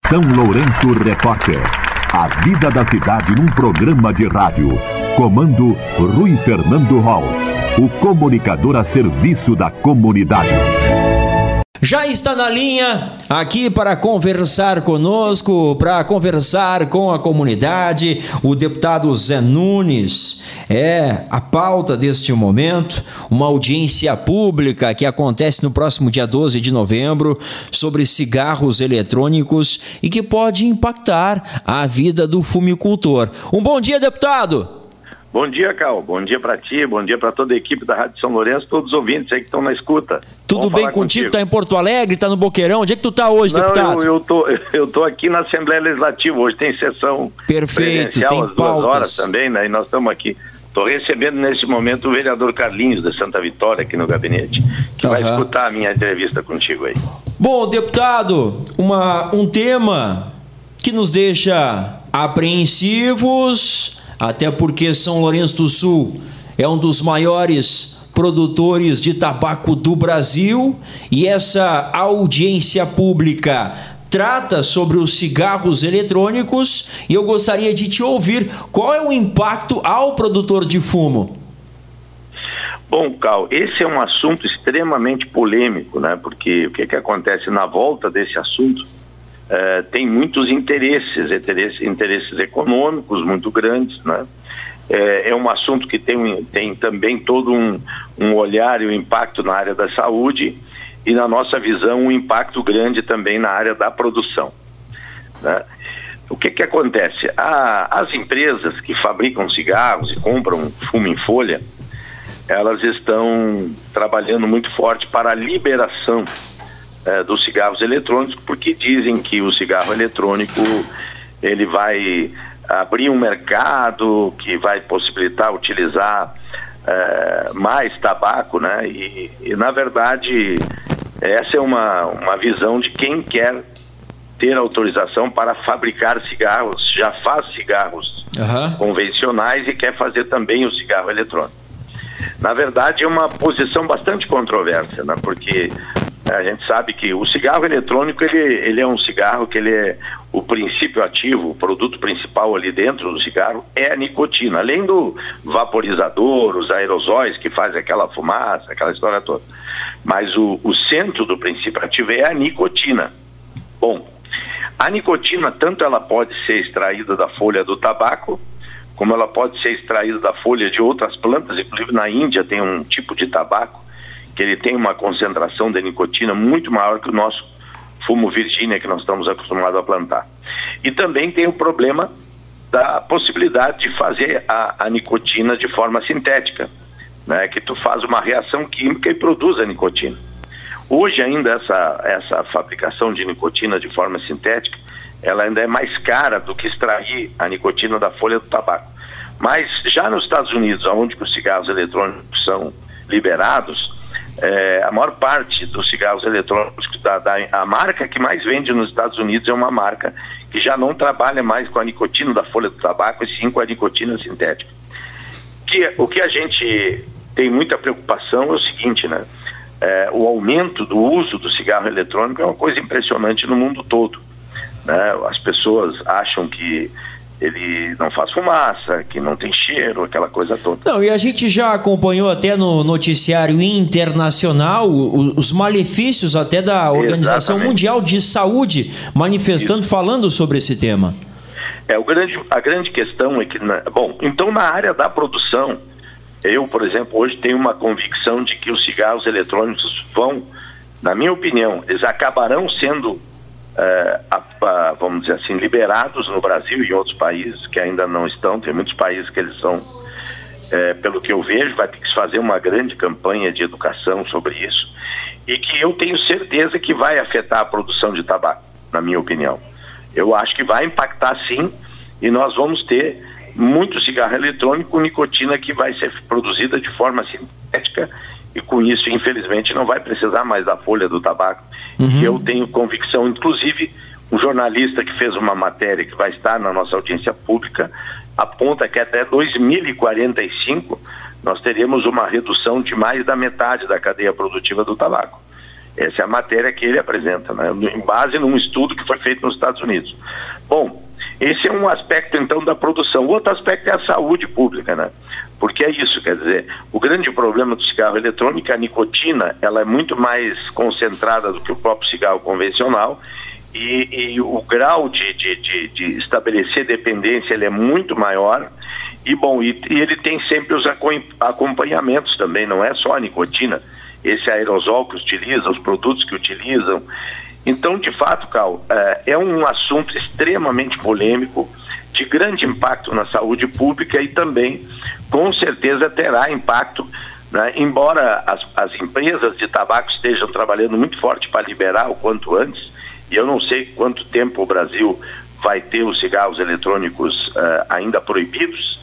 São Lourenço Repórter. A vida da cidade num programa de rádio. Comando Rui Fernando Holtz, o comunicador a serviço da comunidade. Já está na linha aqui para conversar conosco, para conversar com a comunidade, o deputado Zé Nunes. A pauta deste momento, uma audiência pública que acontece no próximo dia 12 de novembro sobre cigarros eletrônicos e que pode impactar a vida do fumicultor. Um bom dia, deputado! Bom dia, Cal. Bom dia para ti, bom dia para toda a equipe da Rádio São Lourenço, todos os ouvintes aí que estão na escuta. Tudo bem contigo? Tá em Porto Alegre, tá no Boqueirão? Onde é que tu tá hoje, deputado? Eu tô aqui na Assembleia Legislativa, hoje tem sessão presencial às 2 horas também, né? E nós estamos aqui. Estou recebendo nesse momento o vereador Carlinhos da Santa Vitória aqui no gabinete, que vai escutar a minha entrevista contigo aí. Bom, deputado, um tema que nos deixa apreensivos, até porque São Lourenço do Sul é um dos maiores produtores de tabaco do Brasil e essa audiência pública trata sobre os cigarros eletrônicos e eu gostaria de te ouvir qual é o impacto ao produtor de fumo. Bom, Cal, esse é um assunto extremamente polêmico, né? Porque o que acontece na volta desse assunto? Tem muitos interesses econômicos muito grandes, né? É um assunto que tem também todo um olhar e um impacto na área da saúde e, na nossa visão, um impacto grande também na área da produção, né? O que acontece? As empresas que fabricam cigarros e compram fumo em folha, elas estão trabalhando muito forte para a liberação dos cigarros eletrônicos, porque dizem que o cigarro eletrônico ele vai abrir um mercado que vai possibilitar utilizar mais tabaco, né? E na verdade essa é uma visão de quem quer ter autorização para fabricar cigarros, já faz cigarros convencionais e quer fazer também o cigarro eletrônico. Na verdade é uma posição bastante controversa, né? Porque a gente sabe que o cigarro eletrônico ele é um cigarro que ele é o princípio ativo, o produto principal ali dentro do cigarro é a nicotina, além do vaporizador, os aerosóis que fazem aquela fumaça, aquela história toda. Mas o centro do princípio ativo é a nicotina. Bom, a nicotina tanto ela pode ser extraída da folha do tabaco, como ela pode ser extraída da folha de outras plantas, inclusive na Índia tem um tipo de tabaco que ele tem uma concentração de nicotina muito maior que o nosso fumo Virgínia que nós estamos acostumados a plantar. E também tem o problema da possibilidade de fazer a nicotina de forma sintética, né? Que tu faz uma reação química e produz a nicotina. Hoje ainda essa fabricação de nicotina de forma sintética, ela ainda é mais cara do que extrair a nicotina da folha do tabaco. Mas já nos Estados Unidos, onde os cigarros eletrônicos são liberados, a maior parte dos cigarros eletrônicos, a marca que mais vende nos Estados Unidos é uma marca que já não trabalha mais com a nicotina da folha do tabaco, e sim com a nicotina sintética. O que a gente tem muita preocupação é o seguinte, né? O aumento do uso do cigarro eletrônico é uma coisa impressionante no mundo todo, né? As pessoas acham que ele não faz fumaça, que não tem cheiro, aquela coisa toda. Não, e a gente já acompanhou até no noticiário internacional os malefícios até da Organização Mundial de Saúde manifestando, falando sobre esse tema. A grande questão é que, bom, então na área da produção, eu, por exemplo, hoje tenho uma convicção de que os cigarros eletrônicos vão, na minha opinião, eles acabarão sendo vamos dizer assim, liberados no Brasil e em outros países que ainda não estão. Tem muitos países que eles são, pelo que eu vejo, vai ter que se fazer uma grande campanha de educação sobre isso, e que eu tenho certeza que vai afetar a produção de tabaco, na minha opinião. Eu acho que vai impactar sim, e nós vamos ter muito cigarro eletrônico com nicotina que vai ser produzida de forma sintética, e com isso, infelizmente, não vai precisar mais da folha do tabaco. E eu tenho convicção, inclusive, um jornalista que fez uma matéria que vai estar na nossa audiência pública, aponta que até 2045 nós teremos uma redução de mais da metade da cadeia produtiva do tabaco. Essa é a matéria que ele apresenta, né? Em base num estudo que foi feito nos Estados Unidos. Bom, esse é um aspecto, então, da produção. O outro aspecto é a saúde pública, né? Porque é isso, quer dizer, o grande problema do cigarro eletrônico, a nicotina, ela é muito mais concentrada do que o próprio cigarro convencional, e o grau de estabelecer dependência ele é muito maior, e bom, e ele tem sempre os acompanhamentos também, não é só a nicotina, esse aerosol que utiliza, os produtos que utilizam. Então, de fato, Carl, é um assunto extremamente polêmico, de grande impacto na saúde pública e também, com certeza, terá impacto, né? Embora as empresas de tabaco estejam trabalhando muito forte para liberar o quanto antes, e eu não sei quanto tempo o Brasil vai ter os cigarros eletrônicos ainda proibidos,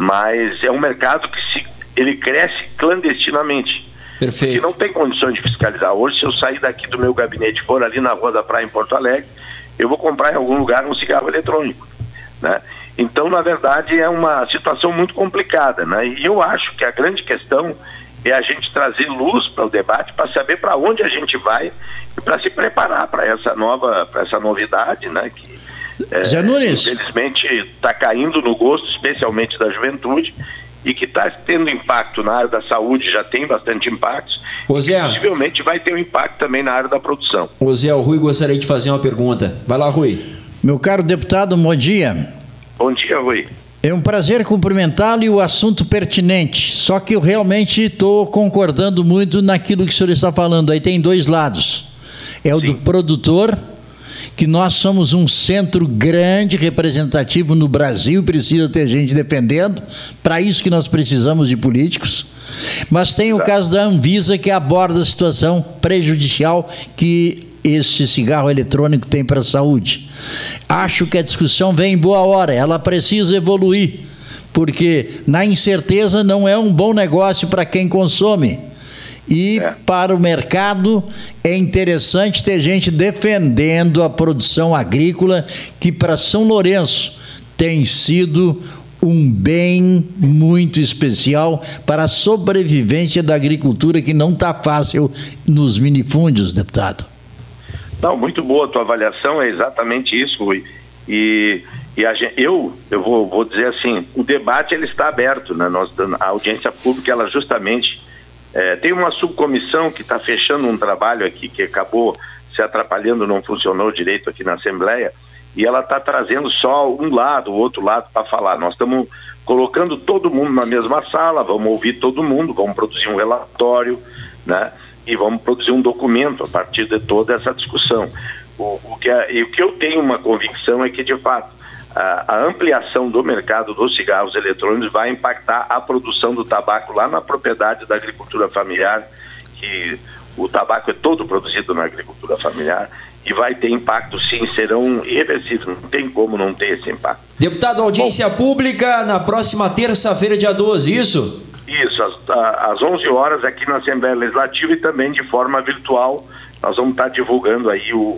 mas é um mercado que ele cresce clandestinamente. Perfeito. Que não tem condições de fiscalizar. Hoje, se eu sair daqui do meu gabinete e for ali na Rua da Praia, em Porto Alegre, eu vou comprar em algum lugar um cigarro eletrônico, né? Então, na verdade, é uma situação muito complicada, né? E eu acho que a grande questão é a gente trazer luz para o debate, para saber para onde a gente vai e para se preparar para essa novidade, né? Que Zé Nunes, infelizmente está caindo no gosto, especialmente da juventude, e que está tendo impacto na área da saúde, já tem bastante impactos, e possivelmente vai ter um impacto também na área da produção. Ô Zé, o Rui gostaria de fazer uma pergunta. Vai lá, Rui. Meu caro deputado, bom dia. Bom dia, Rui. É um prazer cumprimentá-lo e o assunto pertinente, só que eu realmente estou concordando muito naquilo que o senhor está falando. Aí tem dois lados. É o do produtor, que nós somos um centro grande, representativo no Brasil, precisa ter gente defendendo, para isso que nós precisamos de políticos. Mas tem o caso da Anvisa, que aborda a situação prejudicial que esse cigarro eletrônico tem para a saúde. Acho que a discussão vem em boa hora, ela precisa evoluir, porque na incerteza não é um bom negócio para quem consome. E para o mercado é interessante ter gente defendendo a produção agrícola, que para São Lourenço tem sido um bem muito especial para a sobrevivência da agricultura, que não está fácil nos minifúndios, deputado. Não, muito boa a tua avaliação, é exatamente isso, Rui. E eu vou dizer assim, o debate ele está aberto, né? A audiência pública, ela justamente tem uma subcomissão que está fechando um trabalho aqui que acabou se atrapalhando, não funcionou direito aqui na Assembleia, e ela está trazendo só um lado, o outro lado para falar. Nós estamos colocando todo mundo na mesma sala, vamos ouvir todo mundo, vamos produzir um relatório, né? E vamos produzir um documento a partir de toda essa discussão. O que eu tenho uma convicção é que, de fato, a ampliação do mercado dos cigarros eletrônicos vai impactar a produção do tabaco lá na propriedade da agricultura familiar, que o tabaco é todo produzido na agricultura familiar, e vai ter impacto, sim, serão irreversíveis, não tem como não ter esse impacto. Deputado, audiência pública na próxima terça-feira, dia 12, isso? Isso, às 11 horas aqui na Assembleia Legislativa, e também de forma virtual. Nós vamos estar divulgando aí o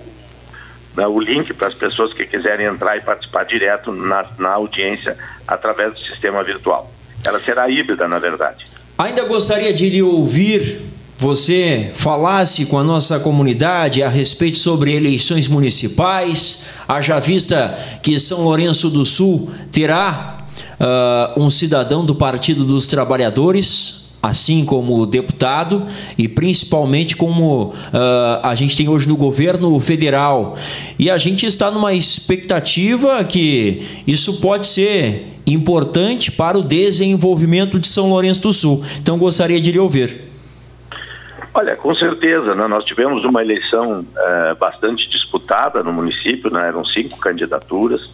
link para as pessoas que quiserem entrar e participar direto na audiência através do sistema virtual. Ela será híbrida, na verdade. Ainda gostaria de lhe ouvir, você falasse com a nossa comunidade a respeito sobre eleições municipais, haja vista que São Lourenço do Sul terá um cidadão do Partido dos Trabalhadores, assim como deputado, e principalmente como a gente tem hoje no governo federal. E a gente está numa expectativa que isso pode ser importante para o desenvolvimento de São Lourenço do Sul. Então, gostaria de lhe ouvir. Olha, com certeza, né? Nós tivemos uma eleição bastante disputada no município, né? Eram 5 candidaturas.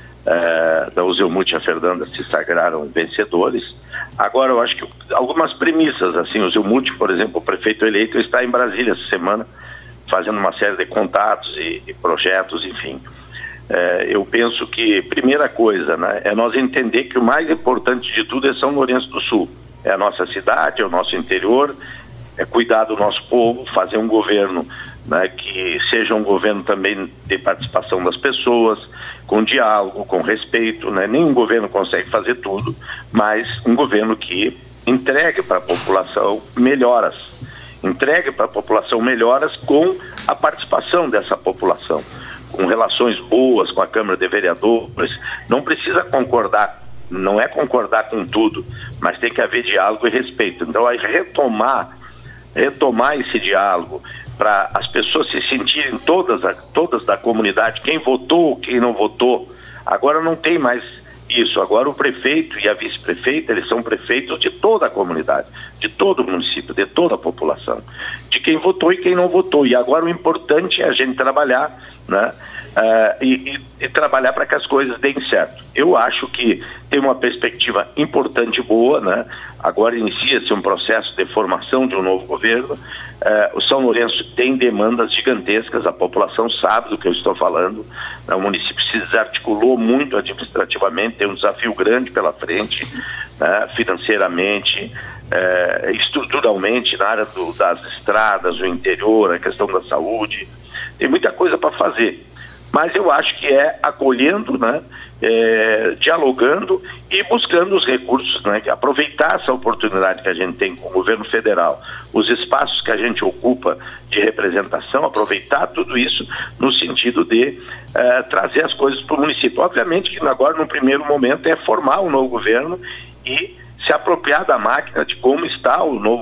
Da Uzelmut e a Fernanda se sagraram vencedores. Agora, eu acho que algumas premissas, assim, o Uzelmut, por exemplo, o prefeito eleito, está em Brasília essa semana, fazendo uma série de contatos e projetos, enfim. Eu penso que, primeira coisa, né, é nós entender que o mais importante de tudo é São Lourenço do Sul. É a nossa cidade, é o nosso interior, é cuidar do nosso povo, fazer um governo, né, que seja um governo também de participação das pessoas, com diálogo, com respeito, né? Nenhum governo consegue fazer tudo, mas um governo que entregue para a população melhoras. entregue para a população melhoras com a participação dessa população, com relações boas com a Câmara de Vereadores. Não precisa concordar, não é concordar com tudo, mas tem que haver diálogo e respeito. Então, aí retomar esse diálogo para as pessoas se sentirem todas da comunidade, quem votou, quem não votou. Agora não tem mais isso. Agora o prefeito e a vice-prefeita, eles são prefeitos de toda a comunidade, de todo o município, de toda a população, de quem votou e quem não votou. E agora o importante é a gente trabalhar, né? E trabalhar para que as coisas deem certo. Eu acho que tem uma perspectiva importante e boa, né? Agora inicia-se um processo de formação de um novo governo. O São Lourenço tem demandas gigantescas, a população sabe do que eu estou falando. O município se desarticulou muito administrativamente, tem um desafio grande pela frente, né? Financeiramente, estruturalmente, na área das estradas, o interior, a questão da saúde. Tem muita coisa para fazer. Mas eu acho que é acolhendo, né, dialogando e buscando os recursos, né, aproveitar essa oportunidade que a gente tem com o governo federal, os espaços que a gente ocupa de representação, aproveitar tudo isso no sentido de trazer as coisas para o município. Obviamente que agora, no primeiro momento, é formar um novo governo e se apropriar da máquina, de como está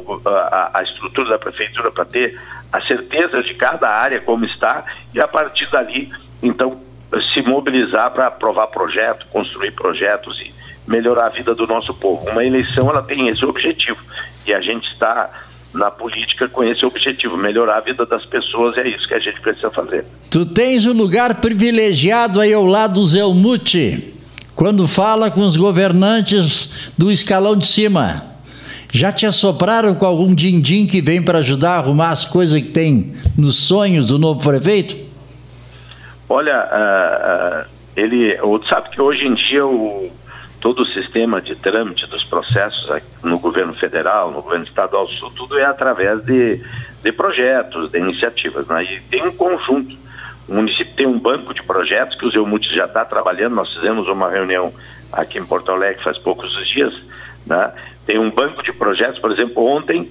a estrutura da prefeitura, para ter a certeza de cada área como está, e a partir dali, então, se mobilizar para aprovar projetos, construir projetos e melhorar a vida do nosso povo. Uma eleição, ela tem esse objetivo, e a gente está na política com esse objetivo, melhorar a vida das pessoas, é isso que a gente precisa fazer. Tu tens um lugar privilegiado aí ao lado do Zé Muti, quando fala com os governantes do escalão de cima. Já te assopraram com algum din-din que vem para ajudar a arrumar as coisas que tem nos sonhos do novo prefeito? Olha, sabe que hoje em dia todo o sistema de trâmite dos processos no governo federal, no governo estadual, tudo é através de projetos, de iniciativas, né? E tem um conjunto. O município tem um banco de projetos que o Zé Muti já está trabalhando. Nós fizemos uma reunião aqui em Porto Alegre faz poucos dias, né? Tem um banco de projetos, por exemplo, ontem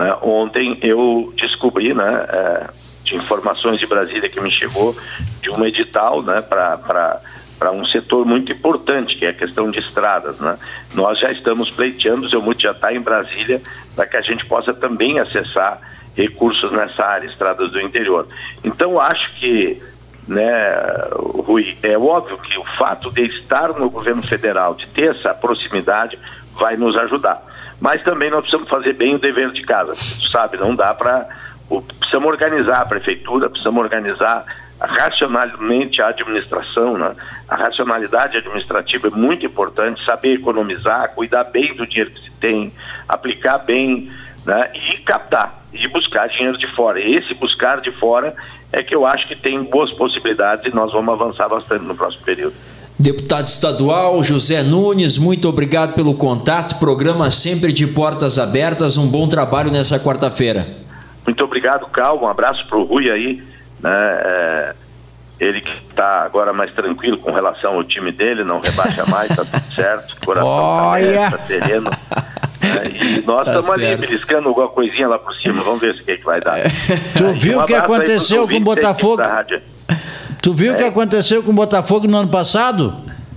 eu descobri, né, de informações de Brasília que me chegou, de um edital, né, para um setor muito importante, que é a questão de estradas, né? Nós já estamos pleiteando, o Zé Muti já está em Brasília, para que a gente possa também acessar recursos nessa área, estradas do interior. Então, acho que, né, Rui, é óbvio que o fato de estar no governo federal, de ter essa proximidade, vai nos ajudar. Mas também nós precisamos fazer bem o dever de casa, sabe? Não dá para... Precisamos organizar a prefeitura, precisamos organizar racionalmente a administração, né? A racionalidade administrativa é muito importante, saber economizar, cuidar bem do dinheiro que se tem, aplicar bem, né? E captar, e buscar dinheiro de fora. E esse buscar de fora é que eu acho que tem boas possibilidades e nós vamos avançar bastante no próximo período. Deputado estadual José Nunes, muito obrigado pelo contato, programa sempre de portas abertas, um bom trabalho nessa quarta-feira. Muito obrigado, Cal, um abraço para o Rui aí, né? Ele que está agora mais tranquilo com relação ao time dele, não rebaixa mais, está tudo certo, coração está sereno. E nós estamos ali beliscando alguma coisinha lá por cima, vamos ver o que vai dar. Tu viu o que aconteceu com o Botafogo? Tu viu o que aconteceu com o Botafogo no ano passado?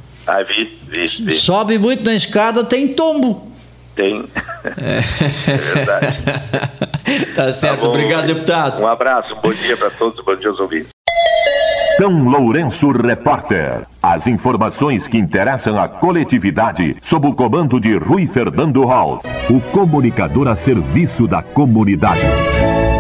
Vi. Sobe muito na escada, tem tombo. Tem. É verdade. Tá certo, tá, obrigado, deputado. Um abraço, bom dia para todos, bom dia aos ouvintes. São Lourenço Repórter. As informações que interessam a coletividade sob o comando de Rui Fernando Hall, o comunicador a serviço da comunidade.